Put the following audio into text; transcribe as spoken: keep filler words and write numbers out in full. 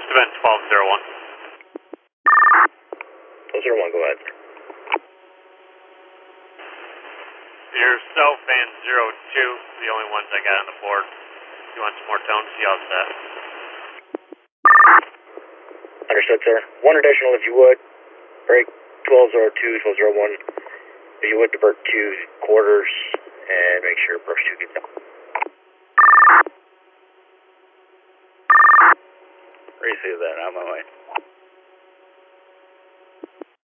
Event twelve zero one. twelve zero one, go ahead. Yourself and zero two, the only ones I got on the board. If you want some more tone, see how's that? Understood, sir. One additional if you would. Break twelve zero two, twelve zero one. If you would divert two quarters and make sure brush two gets out. Receive that, on my way.